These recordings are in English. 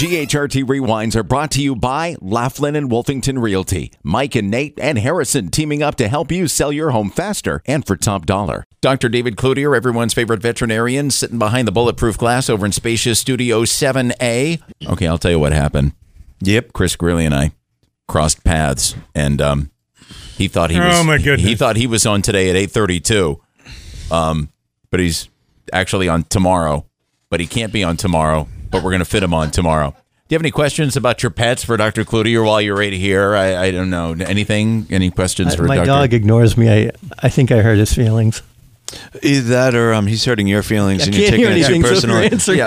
GHRT Rewinds are brought to you by Laughlin and Wolfington Realty. Mike and Nate and Harrison teaming up to help you sell your home faster and for top dollar. Dr. David Cloutier, everyone's favorite veterinarian, sitting behind the bulletproof glass over in Spacious Studio 7A. Okay, I'll tell you what happened. Yep. Chris Greeley and I crossed paths, and he thought he was. Oh my goodness! He thought he was on today at 8:32, but he's actually on tomorrow. But he can't be on tomorrow. But we're going to fit him on tomorrow. Do you have any questions about your pets for Dr. Cloutier while you're right here? I don't know. Anything? Any questions for my Dr.? My dog ignores me. I think I hurt his feelings. Either that or he's hurting your feelings and you're taking it too personally.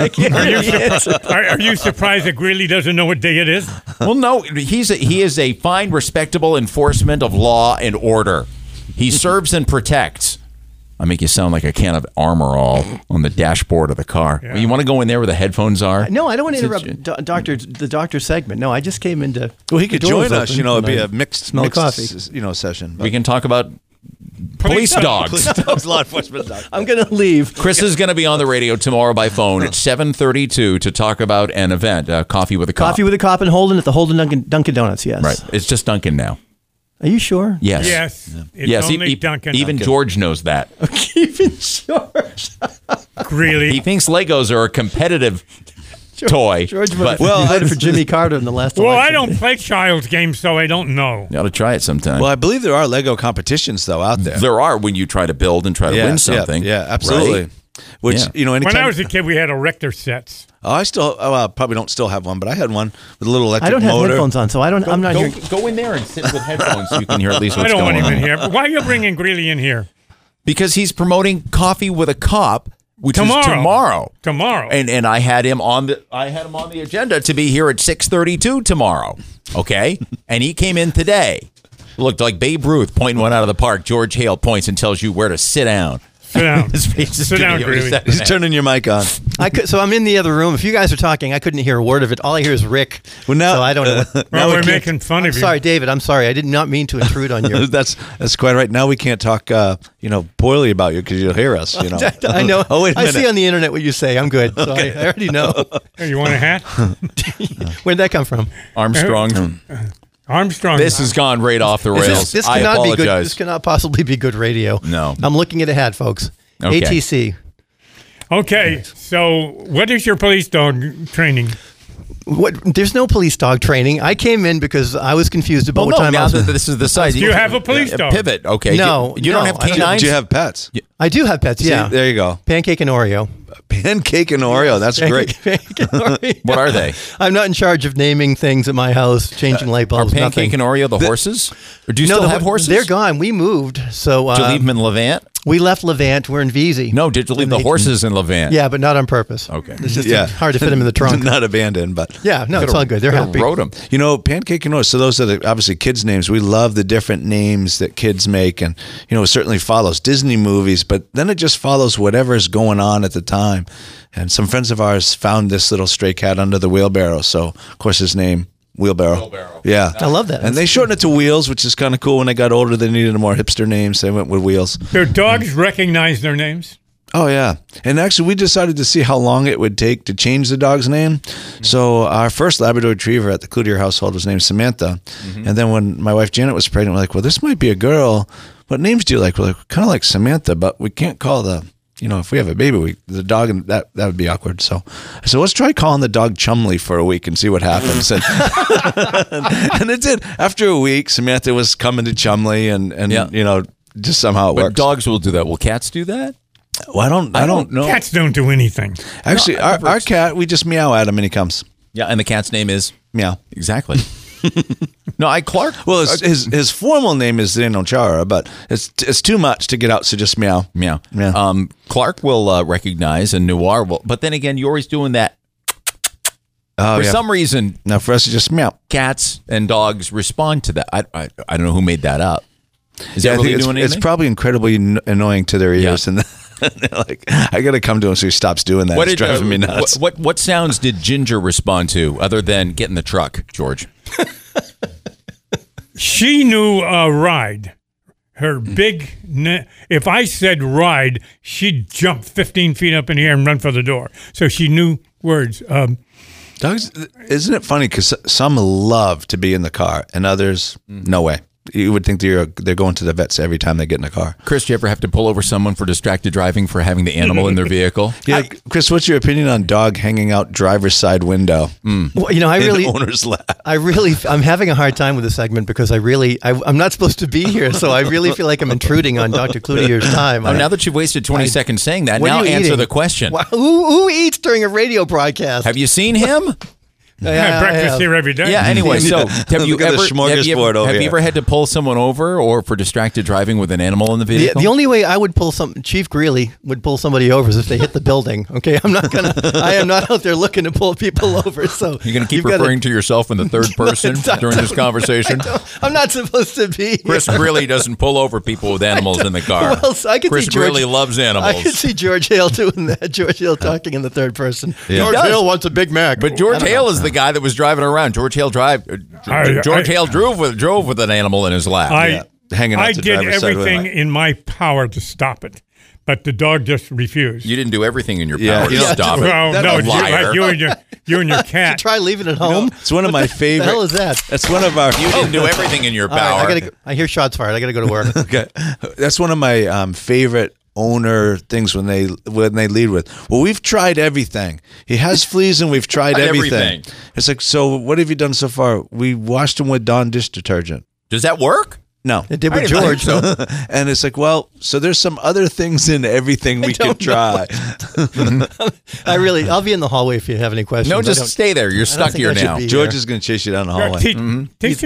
Are you surprised that Greeley doesn't know what day it is? Well, no. He is a fine, respectable enforcement of law and order. He serves and protects. I make you sound like a can of Armor All on the dashboard of the car. Yeah. You want to go in there where the headphones are? No, I don't want to interrupt the doctor segment. No, I just came into. Well, he could join us. It'd be a mixed coffee, session. We can talk about police dogs. Police dogs, law enforcement dogs. I'm going to leave. Chris is going to be on the radio tomorrow by phone at 7:32 to talk about an event, Coffee with a Cop. Coffee with a Cop in Holden at the Holden Dunkin' Donuts. Yes, right. It's just Dunkin' now. Are you sure? Yes. Yes. Yeah. It's only Dunkin'. Even George knows that. Even George. Really? He thinks Legos are a competitive toy. George voted for Jimmy Carter in the last election. Well, I don't play child's games, so I don't know. You ought to try it sometime. Well, I believe there are Lego competitions, though, out there. There are when you try to build and try to win something. Yeah, absolutely. Right? Which, anytime... When I was a kid, we had Erector sets. Oh, I probably don't still have one, but I had one with a little electric motor. I don't have headphones on, so I'm not here. Go in there and sit with headphones so you can hear at least what's going on. I don't want him in here. But why are you bringing Greeley in here? Because he's promoting Coffee with a Cop, which is tomorrow. Tomorrow. And I had him on the agenda to be here at 6:32 tomorrow. Okay? And he came in today. Looked like Babe Ruth pointing one out of the park. George Hale points and tells you where to sit down. Sit down. Sit down, Greeley. He's turning your mic on. So I'm in the other room. If you guys are talking, I couldn't hear a word of it. All I hear is Rick. Well, now, so I don't know. Well, we're making fun of you. Sorry, David. I'm sorry. I did not mean to intrude on you. That's quite right. Now we can't talk, poorly about you because you'll hear us. I know. Oh, wait a minute. I see on the internet what you say. I'm good. So okay. I already know. Hey, you want a hat? Where'd that come from? Armstrong. Armstrong. This has gone right off the rails. This I cannot apologize. be good. This cannot possibly be good radio. No. I'm looking at a hat, folks. Okay. ATC. Okay, so what is your police dog training? There's no police dog training. I came in because I was confused about what time I was. This is the side. Do you have a police dog? Pivot. Okay. No. You don't have canines? Do you have pets? I do have pets, yeah. See, there you go. Pancake and Oreo. Pancake and Oreo. That's great. Pancake and Oreo. What are they? I'm not in charge of naming things at my house, changing light bulbs. Are Pancake and Oreo the horses? Or do you still have horses? They're gone. We moved. So, did you leave them in Levant? We left Levant. We're in Veazey. No, did you leave the horses in Levant? Yeah, but not on purpose. Okay. It's just hard to fit them in the trunk. Not abandoned, but... Yeah, no, it's all good. They're happy. Wrote them. Pancake and Oreo, so those are obviously kids' names. We love the different names that kids make, and, it certainly follows Disney movies, but then it just follows whatever is going on at the time. And some friends of ours found this little stray cat under the wheelbarrow, so, of course, his name... Wheelbarrow. Yeah. I love that. And they shortened it to Wheels, which is kind of cool. When they got older, they needed a more hipster name, so they went with Wheels. Their dogs recognize their names? Oh, yeah. And actually, we decided to see how long it would take to change the dog's name. So our first Labrador Retriever at the Cloutier household was named Samantha. Mm-hmm. And then when my wife Janet was pregnant, we're like, well, this might be a girl. What names do you like? We're like, kind of like Samantha, but we can't call if we have a baby, the dog, and that would be awkward. So let's try calling the dog Chumley for a week and see what happens. And, and it did. After a week, Samantha was coming to Chumley, and just somehow it works. Dogs will do that. Will cats do that? Well, I don't know. Cats don't do anything. Actually, our cat, we just meow at him and he comes. Yeah, and the cat's name is? Meow. Exactly. No, Clark. Well, his formal name is Zeno Chara, but it's too much to get out, so just meow. Meow. Yeah. Clark will recognize, and Noir will. But then again, you're always doing that. For some reason, now for us to just meow. Cats and dogs respond to that. I don't know who made that up. Is that really doing anything? It's probably incredibly annoying to their ears, and they're like, I got to come to him so he stops doing that. It's driving me nuts. What sounds did Ginger respond to other than get in the truck, George? She knew ride. Her big, if I said ride, she'd jump 15 feet up in the air and run for the door. So she knew words. Dogs, isn't it funny? Because some love to be in the car, and others, no way. You would think they're going to the vets every time they get in a car. Chris, do you ever have to pull over someone for distracted driving for having the animal in their vehicle? Yeah, Chris, what's your opinion on dog hanging out driver's side window? Well, in the owner's lap. I'm having a hard time with this segment because I'm not supposed to be here, so I really feel like I'm intruding on Dr. Cloutier's time. Now that you've wasted 20 seconds saying that, now answer the question. Who eats during a radio broadcast? Have you seen him? Yeah, breakfast here every day. Yeah, anyway, so have you ever had to pull someone over or for distracted driving with an animal in the vehicle? The only way I would pull Chief Greeley would pull somebody over is if they hit the building. Okay, I am not out there looking to pull people over. So you're going to keep referring to yourself in the third person during this conversation? I'm not supposed to be. Chris Greeley doesn't pull over people with animals in the car. Well, so Chris Greeley loves animals. I could see George Hale doing that. George Hale talking in the third person. Yeah. George Hale wants a Big Mac. But George Hale is the guy that was driving around. George Hale drove with an animal in his lap. Hanging out I to did driver's side everything window. in my power to stop it, but the dog just refused. You didn't do everything in your power to stop it. Well, no, liar. you and your cat. Try leaving it home. It's one of my favorite. What the hell is that? That's one of our. You didn't do everything in your All right, power. I hear shots fired. I got to go to work. Okay, that's one of my favorite owner things when they lead with, well, we've tried everything. He has fleas and we've tried everything. It's like, so what have you done so far? We washed him with Dawn dish detergent. Does that work? No. It did with George. And it's like, well, so there's some other things in everything we could try. I'll be in the hallway if you have any questions. No, just stay there. You're stuck here now. George is going to chase you down the hallway. Teach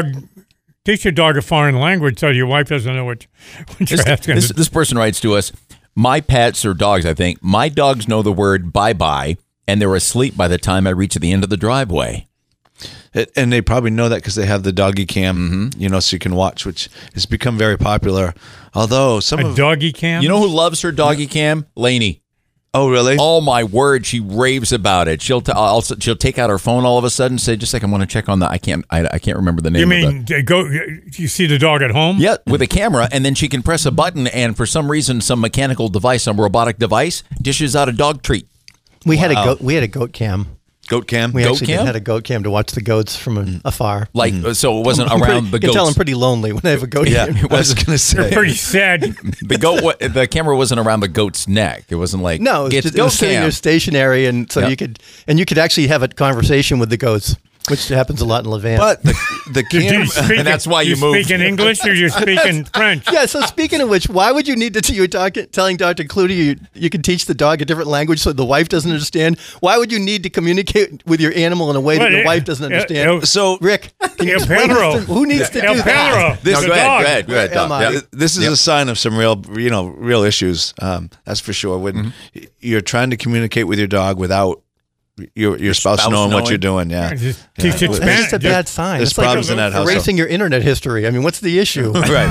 your dog a foreign language so your wife doesn't know what you're asking. This person writes to us, my pets or dogs, I think, my dogs know the word bye-bye, and they're asleep by the time I reach the end of the driveway. And they probably know that because they have the doggy cam, so you can watch, which has become very popular. Although doggy cam? You know who loves her doggy cam? Lainey. Oh, really? Oh, my word. She raves about it. She'll take out her phone all of a sudden and say, just like, I want to check on the, I can't remember the name of it. You see the dog at home? Yeah, with a camera, and then she can press a button, and for some reason, some mechanical device, some robotic device, dishes out a dog treat. We had a goat cam. Goat cam? We actually had a goat cam to watch the goats from afar. So it wasn't around the goats. You can tell I'm pretty lonely when I have a goat cam. I was going to say. You're pretty sad. The camera wasn't around the goat's neck. It wasn't like, no, it was sitting there stationary, and so you could actually have a conversation with the goats, which happens a lot in Levant. But the camera, and that's why you moved. You speak in English or you speak in French? Yeah, so speaking of which, why would you need to, you're telling Dr. Cloutier you can teach the dog a different language so the wife doesn't understand? Why would you need to communicate with your animal in a way that your wife doesn't understand? So, Rick, can you explain this who needs to do that? Go ahead. This is a sign of some real issues. That's for sure. When you're trying to communicate with your dog without your spouse knowing what you're doing, Teach it Spanish. That's just a bad sign. There's problems in that household. Erasing your internet history. I mean, what's the issue? Right.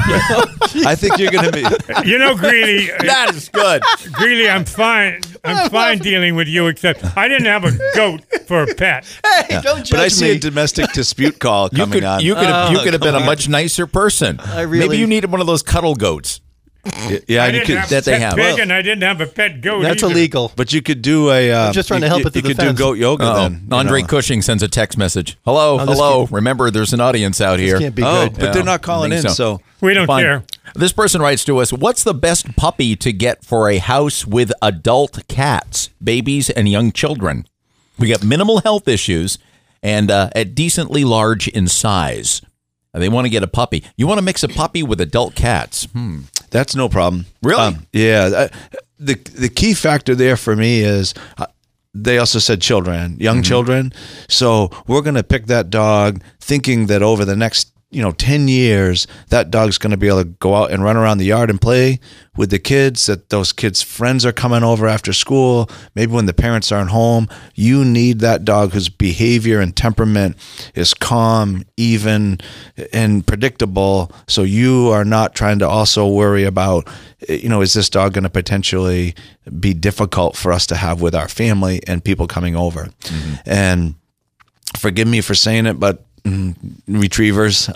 I think you're going to be. Greeley. That is good. Greeley, I'm fine. I'm fine dealing with you, except I didn't have a goat for a pet. Hey, don't judge me. But I see a domestic dispute call coming on. You could have been a much nicer person. Maybe you needed one of those cuddle goats. Yeah, I didn't have a pet pig, and I didn't have a pet goat. That's either. illegal. But you could do I'm just trying to help with the defense. You could do goat yoga then. Andre Cushing sends a text message. Hello. Remember, there's an audience out here. This can't be good. But they're not calling in, so we don't care. This person writes to us, what's the best puppy to get for a house with adult cats, babies, and young children? We got minimal health issues and at decently large in size. They want to get a puppy. You want to mix a puppy with adult cats. That's no problem. Really? Yeah. The key factor there for me is they also said children, young children. So we're going to pick that dog thinking that over the next 10 years, that dog's going to be able to go out and run around the yard and play with the kids, that those kids' friends are coming over after school, maybe when the parents aren't home. You need that dog whose behavior and temperament is calm, even, and predictable, so you are not trying to also worry about, is this dog going to potentially be difficult for us to have with our family and people coming over? And forgive me for saying it, but retrievers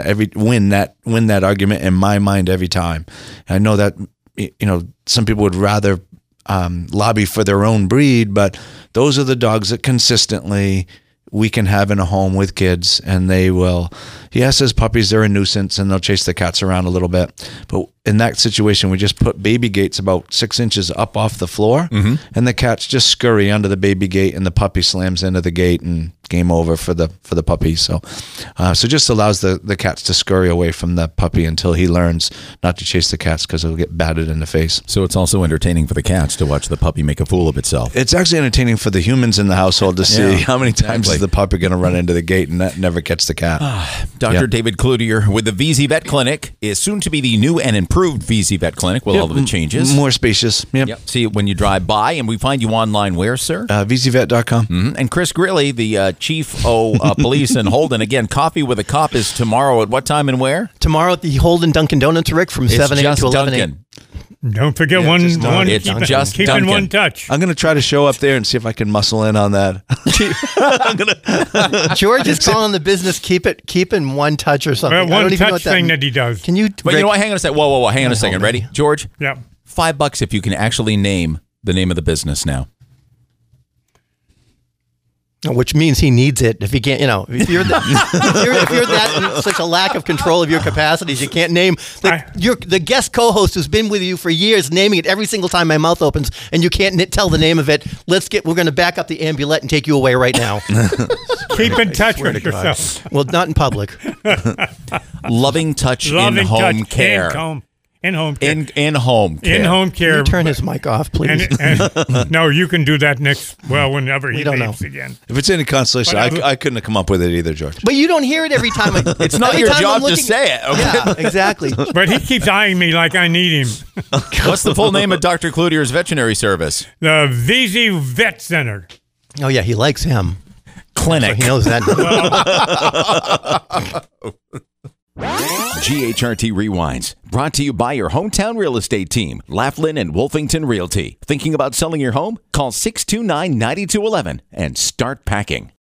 win that argument in my mind every time. I know that some people would rather lobby for their own breed, but those are the dogs that consistently we can have in a home with kids, and they will. Yes, as puppies, they're a nuisance and they'll chase the cats around a little bit. But in that situation, we just put baby gates about 6 inches up off the floor, and the cats just scurry under the baby gate, and the puppy slams into the gate, and game over for the puppy. So just allows the cats to scurry away from the puppy until he learns not to chase the cats because he'll get batted in the face. So it's also entertaining for the cats to watch the puppy make a fool of itself. It's actually entertaining for the humans in the household to see how many times is the puppy going to run into the gate and that never gets the cat. Dr. David Cloutier with the VZ Vet Clinic is soon to be the new and improved VZ Vet Clinic with all of the changes. More spacious. Yep. See it when you drive by, and we find you online where, sir? VZVet.com. And Chris Greeley, the chief of police in Holden. Again, Coffee with a Cop is tomorrow at what time and where? Tomorrow at the Holden Dunkin' Donuts, Rick, from 7 a.m. to 11 a.m. Don't forget keeping one touch. I'm going to try to show up there and see if I can muscle in on that. George is calling the business keep in one touch or something. One touch thing that he does. Can you? But you know what? Hang on a second. Whoa. Hang on a second. Ready, George? Yeah. $5 if you can actually name the name of the business now. Which means he needs it. If he can't, if you're that in such a lack of control of your capacities, you can't name the guest co-host who's been with you for years, naming it every single time my mouth opens, and you can't tell the name of it. We're going to back up the ambulette and take you away right now. Keep in touch with yourself. Well, not in public. Loving touch in home care. In home care. In home care. In home care. Can you turn his mic off, please? No, you can do that whenever he leaves again. If it's any consolation, I couldn't have come up with it either, George. But you don't hear it every time. It's not your job to say it. Okay? Yeah, exactly. But he keeps eyeing me like I need him. What's the full name of Dr. Cloutier's veterinary service? The VZ Vet Center. Oh, yeah, he likes him. Clinic. So he knows that. GHRT Rewinds, brought to you by your hometown real estate team, Laughlin and Wolfington Realty. Thinking about selling your home? Call 629-9211 and start packing.